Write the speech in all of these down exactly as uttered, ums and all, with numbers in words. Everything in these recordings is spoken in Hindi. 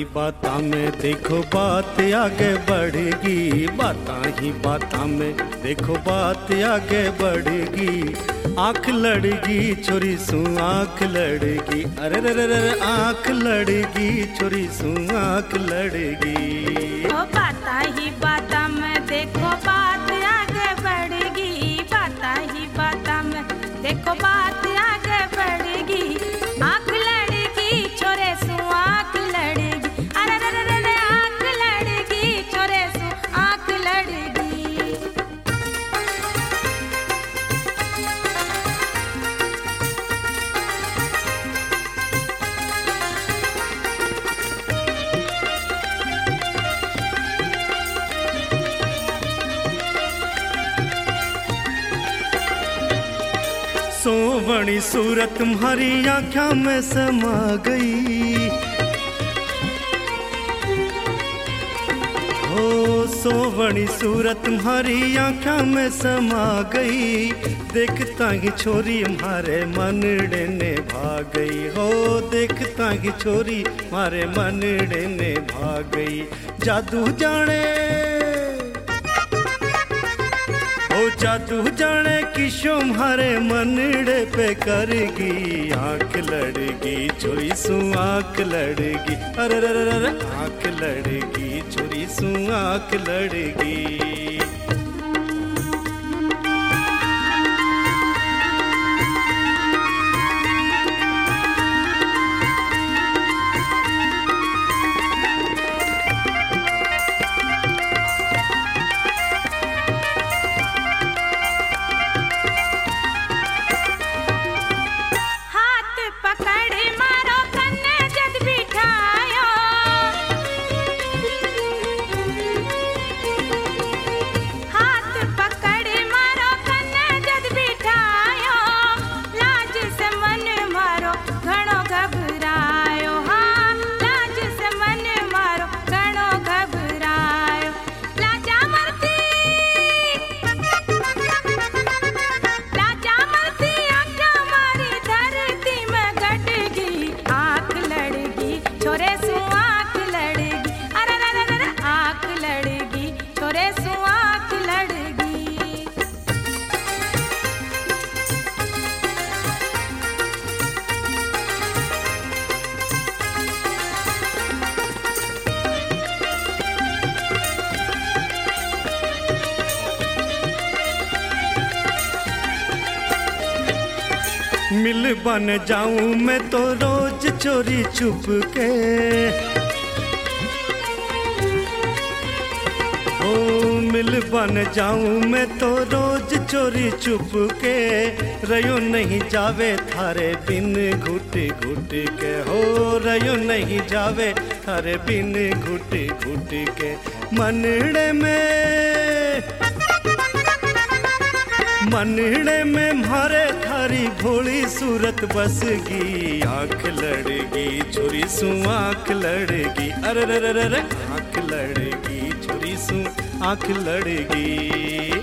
बातां में देखो बात आगे बढ़ेगी, बातां ही बातां में देखो बात आगे बढ़ेगी। आँख लड़गी छोरी सू आँख लड़गी, अरे रे रे रे आँख लड़गी छोरी सू आँख लड़गी। ओ बातां ही बातां में देखो बात आगे बढ़ेगी, बातां ही बातां में देखो बात आगे बढ़ेगी। आँख लड़गी छोरे सू आँख लड़गी, अरे रे रे रे आँख लड़गी छोरे सू आँख लड़गी। सोवणी सूरत तुम्हारी आँखों में समा गई, हो सोवणी सूरत तुम्हारी आँखों में समा गई। देखता ही छोरी हमारे मनड़े ने भाग गई, हो देखता ही छोरी हमारे मनड़े ने भाग गई। जादू जाने ओ जादू जाने किशो हमारे मनड़े पे करगी। आँख लड़गी छोरी सू आँख लड़गी, अरे रे रे रे आँख लड़गी छोरी सू आँख लड़गी। मिल बन जाऊं मैं तो रोज चोरी छुप के, ओ मिल बन जाऊं मैं तो रोज चोरी छुप के। रयो नहीं जावे थारे बिन घुट घुट के, हो रयो नहीं जावे थारे बिन घुट घुट के। मनड़े में मनड़े में मारे थारी भोली सूरत बसगी। आँख लड़गी छोरी सू आँख लड़गी, अरे रे रे रे आँख लड़गी छोरी सू आँख लड़गी।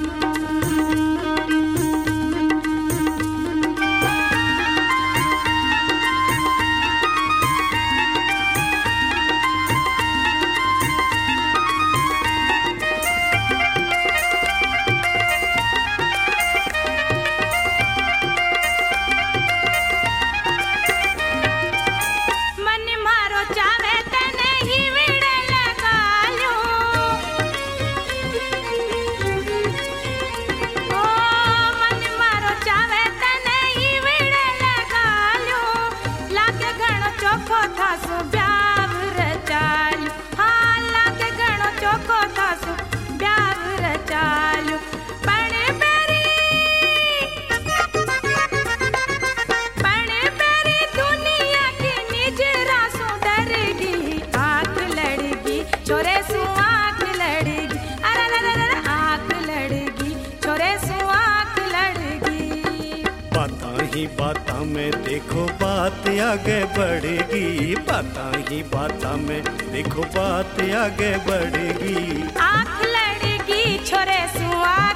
ही बातां में देखो बात आगे बढ़ेगी, बातां ही बातां में देखो बात आगे बढ़ेगी। आँख लड़ेगी छोरे सुआ